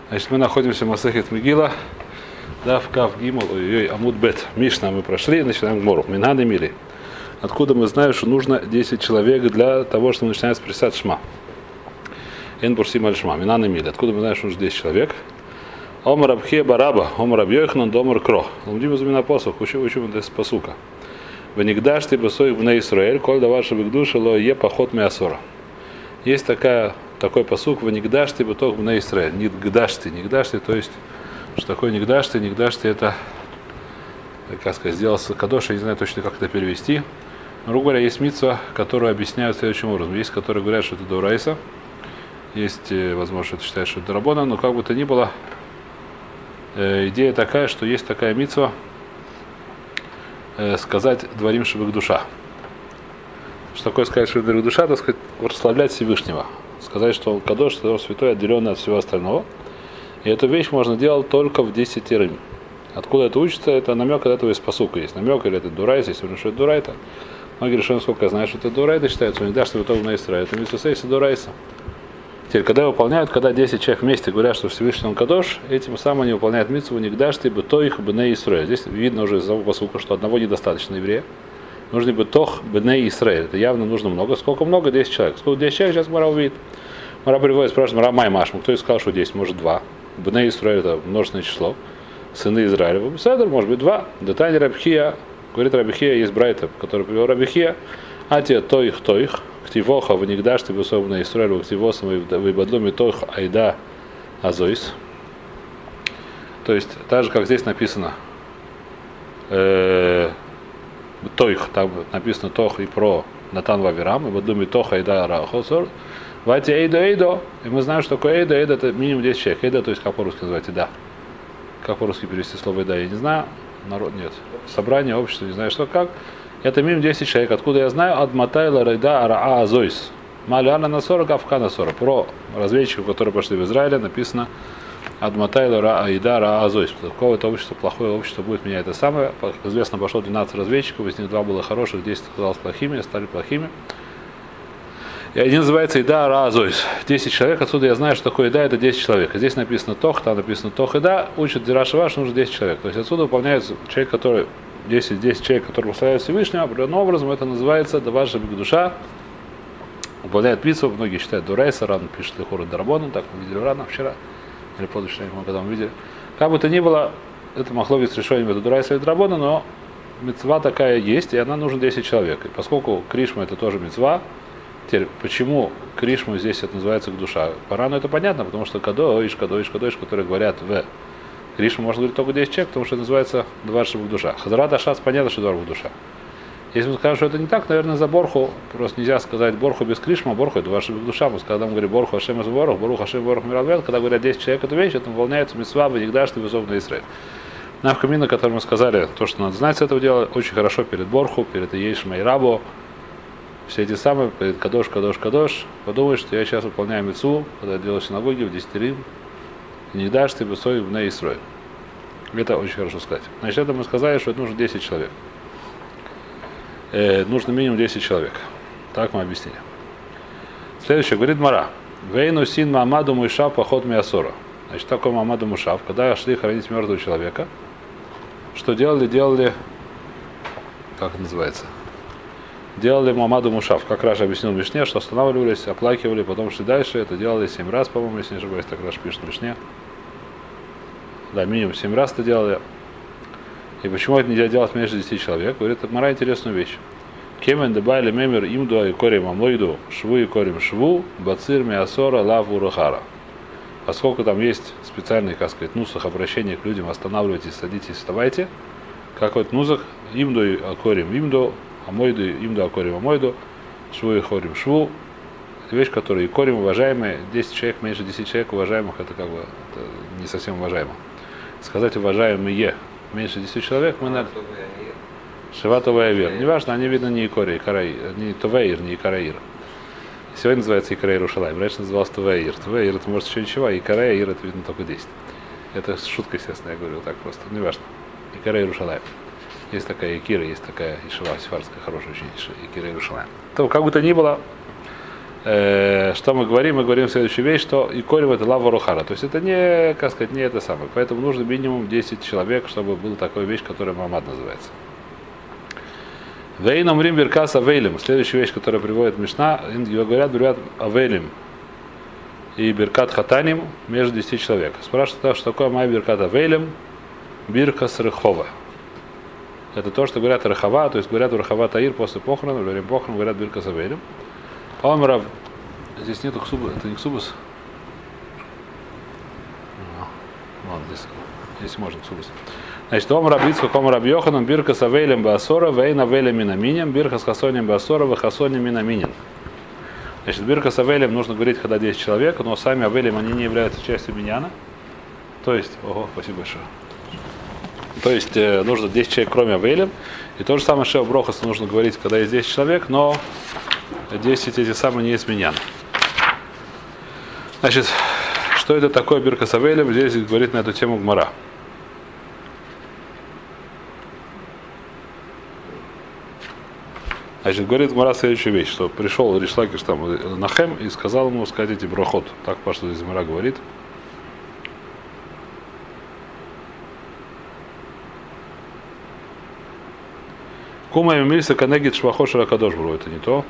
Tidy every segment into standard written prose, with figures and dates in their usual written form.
Значит, мы находимся в Масехет Мегила, Дав Кав Гимл, ой, Амуд Бет. Мишна мы прошли, начинаем Гмору. Минхады Мили. Откуда мы знаем, что нужно 10 человек для того, чтобы начинать присад Шма? Эн Бурсим Аль Шма. Минхады Мили. Откуда мы знаем, что нужно 10 человек? Омар Абхе Бараба, Омар Абьёйхан, Домар Кро. Лумдим из меня посох, учим из посука. Венигдаш ты бесоих бне Исраэль, коль давар шебекдуша ло е поход меасора. Есть такой посук, венигдаш ты бетох бне Исраэль. Нигдаш ты, то есть, что такое нигдаш ты? Нигдаш ты это, как сказать, сделался кадош, я не знаю точно, как это перевести. Но, грубо говоря, есть мицва, которую объясняют следующим образом. Есть, которые говорят, что это дорайса. Есть, возможно, что это считают, что это рабона, но как бы то ни было, идея такая, что есть такая мицва сказать дворим шебек душа. Что такое сказать шебек душа? Так сказать, прославлять Всевышнего. Сказать, что он кадош, что он святой, отделенный от всего остального. И эту вещь можно делать только в 10 рим. Откуда это учится? Это намек от этого из посука есть. Намек или это дурайс, если он что это дурайта. Многие решили, сколько я знаю, что это дурайта считается, он не даст, что вы на Исраиле. Это митсусейса дурайса. Теперь, когда выполняют, когда 10 человек вместе говорят, что Всевышний он кадош, этим самым они выполняют митцву нигдаш ты бетоих бней Исраэль. Здесь видно уже из того посука, что одного недостаточно еврея. Нужно бетох бней Исраэль. Это явно нужно много. Сколько много? 10 человек. Сколько 10 человек, сейчас Мара увидит. Мара приводит, спрашивает, Мара Машму, кто и сказал, что 10, может 2. Бней Исраэль это множественное число. Сыны Израиля. Беседер, может быть 2. Детани Рабхия, говорит Рабхия, есть брайта, который привел Рабхия. Атия тоих. Ктивоха венигдаш ты бесов бней Исраэль, ктивосом выбадлуми тоих айда азойс. То есть, так же, как здесь написано, тоих, там написано тох и про Натан Вавирам, и бадлуми тох айда рахосор. Вати эйдо. И мы знаем, что такое эйдо. Эйдо это минимум 10 человек. Эйдо, то есть как по-русски называется, да. Как по-русски перевести слово эйда, я не знаю. Народ нет. Собрание, общество, не знаю что как. Это минимум 10 человек. Откуда я знаю? От Матайла Райда Араа Азойс. Маляна на 40, Авка на 40. Про разведчиков, которые пошли в Израиле, написано от Матайла Райда Араа Азойс. Какое-то общество, плохое общество будет меня это самое. Известно, пошло 12 разведчиков, из них 2 было хороших, 10 оказалось плохими, стали плохими. И один называется Ида Араа Азойс. 10 человек, отсюда я знаю, что такое Ида, это 10 человек. Здесь написано Тох, там написано Тох Ида, учат Дирашева, что нужно 10 человек. То есть отсюда выполняется человек, который 10 человек, которые прославляют Всевышнего, определенным образом это называется Давар шебек душа. Выполняет митцву, многие считают дурайса, рано пишет Лихура Дарабону, так мы видели рано вчера, или позавчера, когда мы видели. Как бы то ни было, это махловец решением это дурайса или Дарабона, но митцва такая есть, и она нужна 10 человек. И поскольку Кришма это тоже митцва, теперь почему Кришму здесь это называется душа? Парану это понятно, потому что кадоиш, которые говорят в Кришма можно говорить только 10 человек, потому что это называется Двар шебек душа. Хазарат Ашац понятно, что Двар душа. Если мы скажем, что это не так, наверное, за Борху просто нельзя сказать Борху без Кришма, Борху это Двар шебек душа. Когда мы говорим Борху Ашем из Борух, Борух Ашем Борух Миралвет, когда говорят 10 человек эту вещь, это выполняется митцва, венигдаш ты бесов бней Исраэль. Навкамина, который мы сказали, то, что надо знать с этого дела, очень хорошо перед Борху, перед Иешма и Рабо, все эти самые, перед Кадош, подумай, что я сейчас выполняю митцву, когда я делаю синагоги в 10 рим, не дашь ты бесой в бней Исраэль. Это очень хорошо сказать. Значит, это мы сказали, что это нужно 10 человек. Нужно минимум 10 человек. Так мы объяснили. Следующее, говорит Мара. Вейну син Мамаду Мушав поход Миасора. Значит, такой Мамаду Мушав, когда шли хоронить мертвого человека, что делали, как это называется? Делали Мамаду Мушав. Как Раша объяснил в Мишне, что останавливались, оплакивали, потом шли дальше. Это делали 7 раз, по-моему, если не ошибаюсь, так Раша пишет в Мишне. Да, минимум 7 раз это делали. И почему это нельзя делать меньше 10 человек? Говорит, это Мара интересную вещь. Кемен дебайли мемер имду и корим амлойду шву и корим шву бацир миасора лаву рухара. Поскольку там есть специальный, как сказать, нусах обращения к людям, останавливайтесь, садитесь, вставайте. Какой-то нусах имду и корим имду, амлойду имду акорим амлойду, шву и корим шву. Это вещь, которая и корим уважаемые, 10 человек, меньше 10 человек уважаемых, это как бы это не совсем уважаемо. Сказать уважаемые меньше 10 человек, мы на Шиватовый Авир. Неважно, они видно не Икори, не Товеир, не Икараир. Сегодня называется Икараир Ушалайм. Раньше назывался Товеир. Товеир это может еще ничего, а Икараир это видно только 10. Это шутка, естественно, я говорю так просто. Неважно. Икараир Ушалайм. Есть такая Икира, есть такая Ишива Сифарская, хорошая очень Икараир Ушалайм. То как бы то ни было, что мы говорим? Мы говорим следующую вещь, что и колем это лава рухара. То есть это не, как сказать, не это самое. Поэтому нужно минимум 10 человек, чтобы была такая вещь, которая Мамад называется. Вейном рим беркас авейлем. Следующая вещь, которая приводит Мишна, говорят авейлем и беркат хатаним между 10 человек. Спрашивают, что такое май беркат авейлем, биркас рехова. Это то, что говорят рехава, то есть говорят рехава таир после похорон, во время похорон говорят биркас авейлем. Омрав, здесь нету ксубус, это не ксубус. Ладно, здесь можно ксубус. Значит, Омрав Ицхак, Омрав Йоханан, биркас авейлем баасора, вейн авейлем минаминем, биркас хасоним баасора, вехасоним минаминем. Значит, биркас авейлем нужно говорить, когда 10 человек, но сами авейлем, они не являются частью миньяна. То есть, ого, спасибо большое. То есть, нужно 10 человек, кроме авейлем. И то же самое Шева Брохас нужно говорить, когда есть 10 человек, но 10 эти самые не из миньяна. Значит, что это такое биркас авейлем? Здесь говорит на эту тему Гмара. Значит, говорит Гмара следующую вещь, что пришел Риш Лакиш там Нахем и сказал ему сказать эти брахот. Так, что здесь Гмара говорит. Кума Мильса Канегит Швахо Шаракадош Бру, это не то.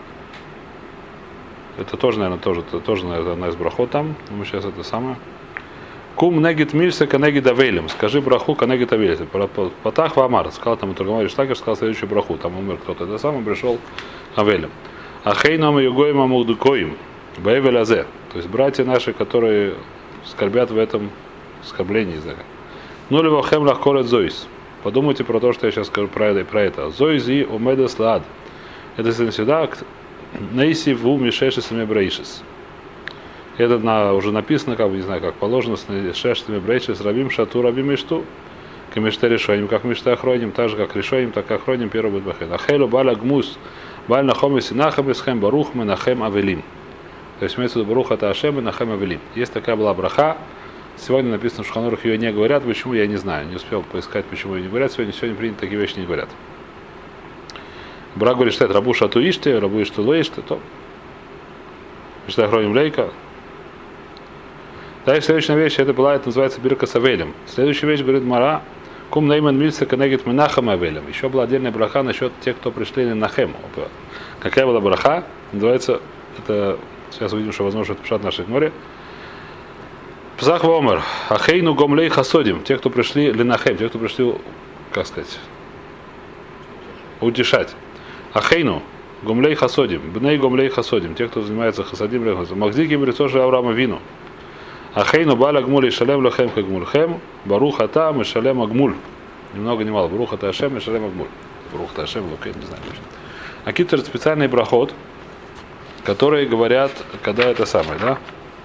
Это тоже, наверное, наверное, одна из брахот там. Мы сейчас это самое. Кум негит мильса канегит авейлем. Скажи браху канегит авейлем. Патах вамар. Сказал там Тургамар Риш Лакиш, сказал следующую браху. Там умер кто-то. Это самое пришел авейлем. Ахейном югоим амудукоим. Баевель азе. То есть братья наши, которые скорбят в этом оскорблении. Ну ли вахем лахкорет зоис. Подумайте про то, что я сейчас скажу про это. Зоизи умедес лад. Это всегда нейси ву мишеши сами браишис. Это уже написано, как бы, не знаю, как положено, с шештами брейшис, рабим шату, рабим ишту, камеште решоним, как мечта охроним, так же, как решоним, так и охроним, первый будет бахет. Ахейлу баля гмус, баль нахом и синахам, исхэм барух, мы нахем авелим. То есть, имеется в виду барух это ашем и нахем авелим. Есть такая была браха, сегодня написано в Шуханурах, ее не говорят, почему, я не знаю, не успел поискать, почему ее не говорят, сегодня принято такие вещи не говорят. Брак говорит, что это рабу шату иште, рабу ишту лоиште, то мечта охроним лейка. Дальше следующая вещь, это называется биркас авейлем. Следующая вещь, говорит Мара, кум нейман мильса канегит минахам авейлем. Еще была отдельная браха насчет тех, кто пришли на Нахем. Какая была браха? Называется, это, сейчас увидим, что возможно это пишат в нашей море. Псах вомер, ахейну гомлей хасодим. Те, кто пришли ленахем, те, кто пришли, как сказать, утешать. Ахейну гомлей хасодим, бней гомлей хасодим. Те, кто занимается хасадим, магдиким рецоши Авраама вину. Ахейну баля гмуль и шалем лахем хагмульхем, барух ата мы шалем агмуль. Ни много ни мало. Барух ата ашем и шалем агмуль. Барух ата ашем, лукей, не знаю точно. А какие-то специальный брахот, которые говорят, когда это самое, да?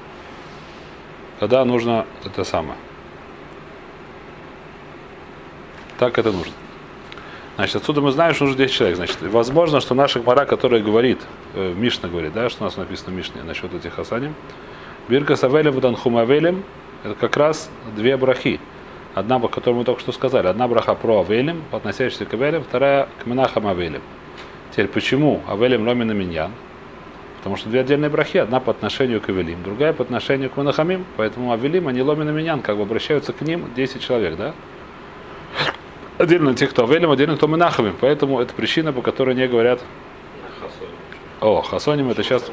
Когда нужно это самое. Так это нужно. Значит, отсюда мы знаем, что нужно 10 человек. Значит, возможно, что наша Гмара, которая говорит, Мишна говорит, да, что у нас написано в Мишне насчет этих хасаним, биркас авелем вданхум авелем, это как раз две брахи. Одна, по которой мы только что сказали. Одна браха про авелем, относящаяся к авелем, вторая к минахам авелем. Теперь, почему авелем ломин и миньян? Потому что две отдельные брахи. Одна по отношению к авелим, другая по отношению к минахамим. Поэтому авелим, они ломин и миньян, как бы обращаются к ним 10 человек, да? Отдельно те, кто авелем, отдельно кто минахамим. Поэтому это причина, по которой не говорят... О, хасоним это сейчас...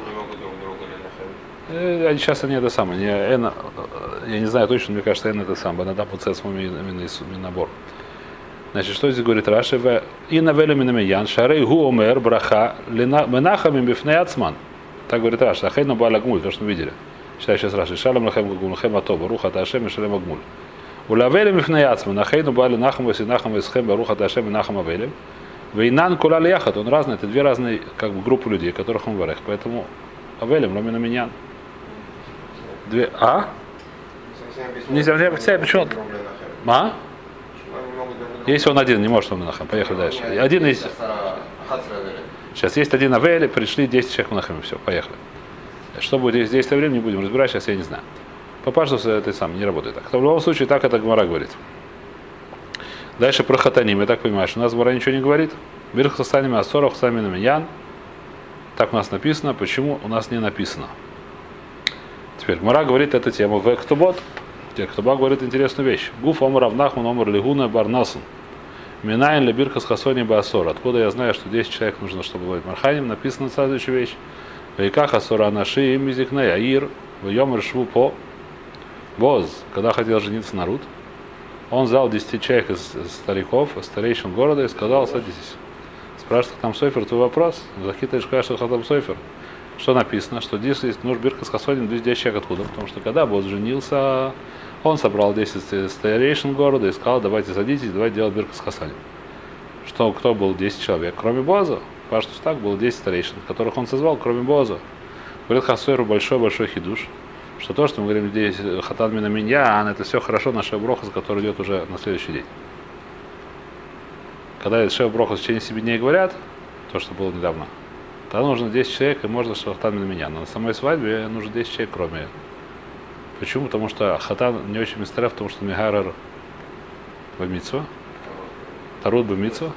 Сейчас они это самое, я не знаю точно, мне кажется, это самое, надо процесс именно набор. Значит, что здесь говорит Раши? И на веле минамиян, шарей гу омер браха менахамим бифней ацман. Так говорит Раши, ахейну ба'аль агмуль, то, что мы видели. Читай сейчас Раши, шалем лахем гагмулхем ато, барух ата ашем и шалем агмуль. Улавелем бифней ацман, ахейну ба'аль нахам васинахам васхем, барух ата ашем и нахам авелем. Вейнан кулаль яхат, он разный, это две разные как бы группы людей, которых он варех. Поэтому авелем ломин миньян. Две. А? Нельзя, почему? А? Если он один, не может он нахам. Поехали дальше. Один из. Сейчас есть один авель, пришли 10 человек нахам. Все, поехали. Что будет здесь действие времени, не будем разбирать, сейчас я не знаю. Попажется это сам, не работает так. В любом случае, так это Гмара говорит. Дальше про хатаним, я так понимаю, что у нас Гмара ничего не говорит. Бирх хатаним асорах сами на миньян. Так у нас написано. Почему у нас не написано? Теперь Гмара говорит эту тему в Ктубот. Ктуба говорит интересную вещь. Гуф омар Авнахман омар Лигуна Барнасун. Минайн лебирка с хасони баасор. Откуда я знаю, что 10 человек нужно, чтобы быть марханим? Написано следующая вещь. Вейках асора наши им мизикней аир в йомр шву по Боз, когда хотел жениться на Рут, он взял 10 человек из стариков, старейшин города и сказал: садитесь. Спрашивает там Сойфер, твой вопрос? Захитаешь что там Сойфер? Что написано? Что здесь есть нужно бирка с хасоним 10 человек откуда? Потому что когда Боз женился, он собрал 10 старейшин города и сказал: давайте садитесь, давайте делать бирка с хасоним. Что, кто был 10 человек? Кроме Боза. Паштус так было 10 старейшин, которых он созвал, кроме Боза. Говорит Хасойру большой-большой хидуш, что то, что мы говорим здесь хатан мина миньян, это все хорошо на шея-брохас, который идет уже на следующий день. Когда шея-брохас в течение 7 дней говорят, то, что было недавно, тогда нужно 10 человек, и можно что хатан мина миньян. Но на самой свадьбе нужно 10 человек, кроме. Почему? Потому что хатан не очень мистерев, потому что мигарер бамитсва, тарут бамитсва.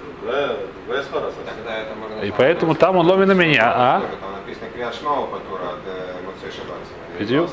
И поэтому там он ломит на меня. А? Там написано Криашмау, которая Моцей Шаббат. Видео?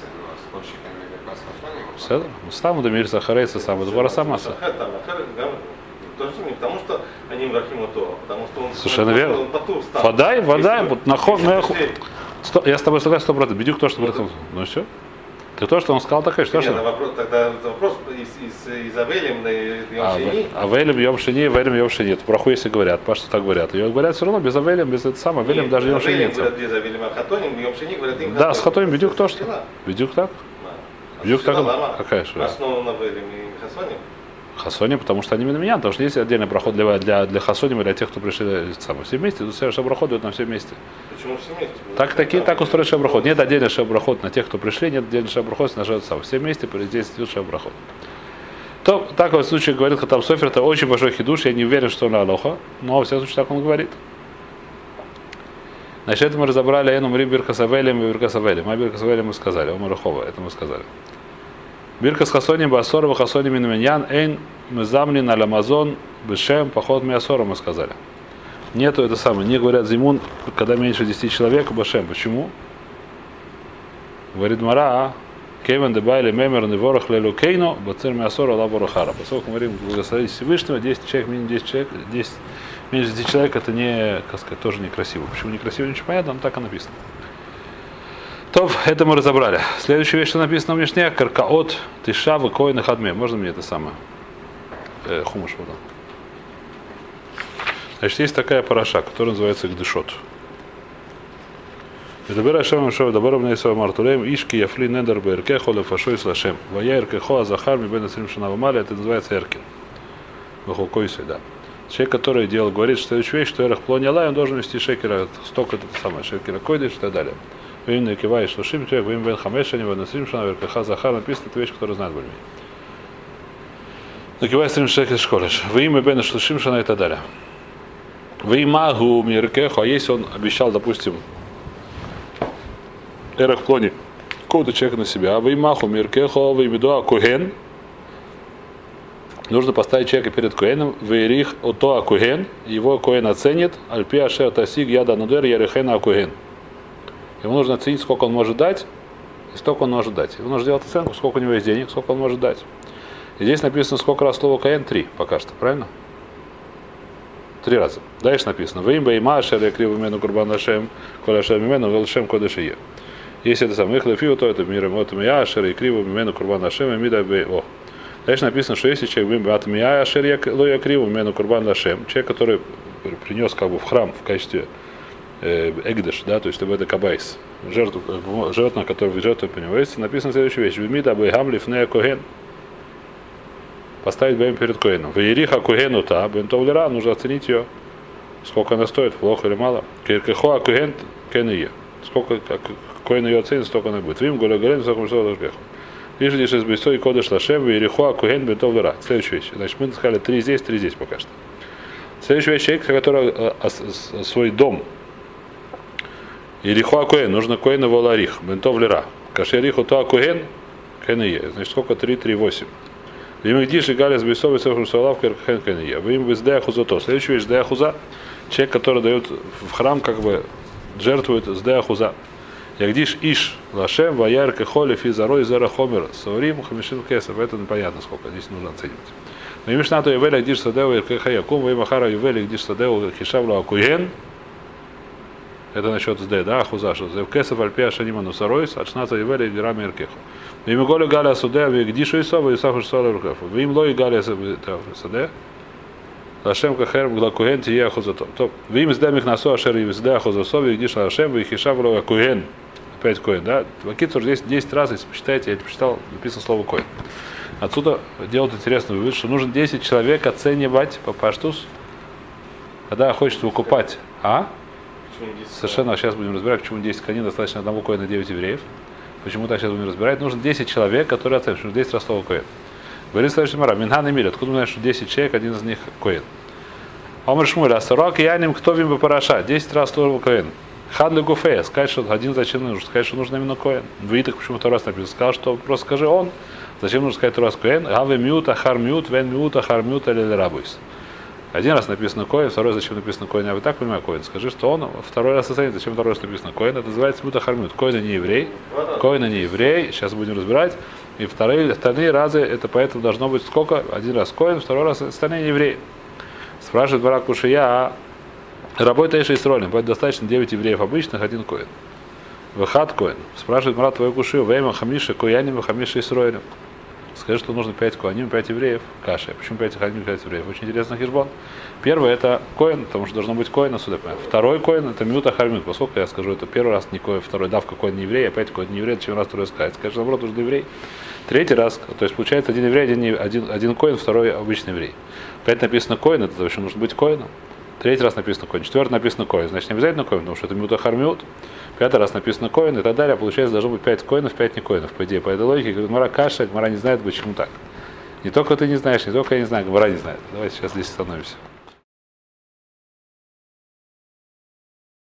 Стаму до мирса харейса сам это самаса. Потому что они мрахим то, потому что он. Совершенно верно. Водай, вот наход. Я с тобой согласен 100%. Бедюк то, что говорит. Ну все. Ты то, что он сказал, такое, что? Тогда вопрос из Авелем на Йом Шини. Авелем, Йом Шини, Авелем, Йом Шини. Это браху, если говорят, потому что так говорят. Ее говорят все равно без Авелем, без этого самого. Авелем даже Йом Шини. Без Авелем, а Хатоним, Йом Шини говорят им. Да, с Хатоним Бедюк то, что? Бедюк так? Бедюк так? Какая же? Основа на Авелем и Хасоним. Хасоним, потому что они именно меня, потому что есть отдельный проход для Хасоним и для тех, кто пришли все вместе. Тут все шабрахот идут на все вместе. Почему все вместе? Так устроен шабрахот. Нет отдельный шабрахот на тех, кто пришли, нет отдельный шабрахот на сам. Все вместе здесь идет шабрахот. То в таком случае говорит Хатам Софер, это очень большой хидуш, я не уверен, что он алоха, но во всяком случае так он говорит. Значит, это мы разобрали Эну Мрим Биркасавелем и Биркасавелем. А Биркасавелем мы сказали, Омарахова, это мы сказали. Бирка с хасоним басорова хасоним миньян эйн мезамнин аль амазон бешем поход миасора, мы сказали. Нету это самое, не говорят зимун, когда меньше 10 человек башем. Почему? Говорит Мара, Кевен дебайли мемер неворох лелу кейно бацер миасора ла борохара. Поскольку мы говорим благословить Всевышнего, 10 человек, минимум 10 человек, 10, меньше 10 человек это не, как сказать, тоже некрасиво. Почему некрасиво, ничего понятно, но так и написано. То, это мы разобрали. Следующая вещь, что написано в Мишне, каркаот, тишава, коина, хадме. Можно мне это самое? Хумаш вода. Значит, есть такая параша, которая называется Гдышот. Добирай шамам шоу, добром нейсова мартулем, ишки яфли недер бэрке, холя фашой слашем. Вая эркехо азахар, мибен асрим шанавамали, это называется эркин. Вахукойсой, да. Человек, который делал, говорит, что следующая вещь, что эрах плони алай, он должен вести шекера, столько это самое, шекера койдыш и так далее. Вим кивай шлушим человек, вим бен хамешани, вен асрим шана, веркаха захар, написано, это вещь, которую знает больше. Накивай асрим шекер школеш. Вим бен шлушим шана и так далее. Вимагу миркеху, а если он обещал, допустим, эрах плони какого-то человека на себя, а вимаху миркеху, вимидуа куген, нужно поставить человека перед Коэном, вейрих ото акуген, его Коэн оценит, альпи ашер тасиг яда нудер ярихена акуген. Ему нужно оценить, сколько он может дать, и столько он может дать. Ему нужно сделать оценку, сколько у него есть денег, сколько он может дать. И здесь написано, сколько раз слово Коэн? 3 пока что, правильно? 3 раза. Дальше написано, вы им бейма ашер якриву мену курбан лашем, коля ашер мимену велшем кодышие. Если это самое, их лефиу, то это миром, вот я ашер якриву мимену курбан лашем, и мида бей. Дальше написано, что если человек мену курбан лашем, человек, который принес как бы в храм в качестве эгдеш, да, то есть в это кабайс, жертву, животное, которое в жертву приносится, написано следующая вещь: вимида бейгам лифнея коген, поставить бэм перед коеном. Веериха когену та бентовлера, нужно оценить ее, сколько она стоит, плохо или мало. Киркехоа коген кение, сколько коен ее оценит, столько она будет. Вим голя горен, сколько что должбеху. Лишь из бейсой кодыш лашем, веерихоа коген бентовлера. Следующая вещь. Значит, мы сказали 3 здесь пока что. Следующая вещь, человек, который свой дом. Ерихоа коен, нужно коена воларих, бентовлера. Кашериху то коген кение. Значит, сколько 3, 3, 8. Вим гдиш и галис бейсовый цехру салавка кен кение. Вим бездея хузото. Следующая вещь, дея хуза. Человек, который дает в храм как бы жертвует сдеахуза. Ягдиш иш лашем ваяр кехоли физарой зера хомер саурим хамишин кесов. Это непонятно сколько, здесь нужно оценивать. Но имишна то явели ягдиш садеу иркехаякум ваймахара явели ягдиш садеу хишавлу акуен. Это насчет сде, да, ахуза, что кесов альпея шаниману саройс, ачната явели гирами иркеху. Вим голи галя судея вегдишу исова и сахуш сола иркеху. Вим лой галя садея. Лашем кахер глакуген тия ахузатом. Вим сдемих насу ашер и сде ахузасов вегдиш лашем вихишавлу акуен. Опять коин, да? Вакицур здесь 10 раз, если посчитаете, я посчитал, написано слово коин. Отсюда делают интересный вывод, что нужно 10 человек оценивать по паштус, когда хочет выкупать. Совершенно, сейчас будем разбирать, почему 10 коней достаточно одного коина 9 евреев. Почему так сейчас будем разбирать. Нужно 10 человек, которые оценивают, что 10 раз слово коин. Говорит следующий мара, Минхан и Миль, откуда мы знаем, что 10 человек, один из них коин. Омар Шмуль, Асарак и Яним, кто вим параша, 10 раз слово коин. Хадли Гуфея, сказать, что один зачем нужно, сказать, что нужно именно коин. В Итах почему второй раз написано, сказал, что просто скажи он, зачем нужно сказать второй раз коин. Гаве мют, ахар мют, вен мют, ахар мют, или рабуйс. Один раз написано коин, второй раз зачем написано коин, я вот так понимаю коин. Скажи, что он, второй раз оценит, зачем второй раз написано коин. Это называется мют, ахар мют. Коин не еврей, коин не еврей, сейчас будем разбирать. И остальные разы, это поэтому должно быть сколько? Один раз коин, второй раз остальные не евреи. Спрашивает Барак Кушия, работа Эша Исролем, поэтому достаточно 9 евреев обычных, один коин. Выхад коин. Спрашивает Марат твою кушию, время хамиша кояним, хамиша Исролем. Скажи, что нужно 5 коаним, 5 евреев. Каши. Почему 5 коаним, 5 евреев? Очень интересный хижбон. Первый это коин, потому что должно быть коин отсюда. Второй коин это мюта хармют. Поскольку я скажу, это первый раз не коин, второй давка коин не еврей, опять коин не еврей, чем раз второй сказать. Скажи, наоборот, нужно еврей. Третий раз, то есть получается один еврей, один коин, второй обычный еврей. Опять написано коин, это еще нужно быть коином. Третий раз написано коин, четвертый написано коин, значит не обязательно коин, потому что это мюта хармют. Пятый раз написано коин и так далее, получается должно быть 5 коинов, 5 не коинов, по идее. По этой логике, говорит, Гмара каша, Гмара не знает, почему так. Не только ты не знаешь, не только я не знаю, Гмара не знает. Давайте сейчас здесь остановимся.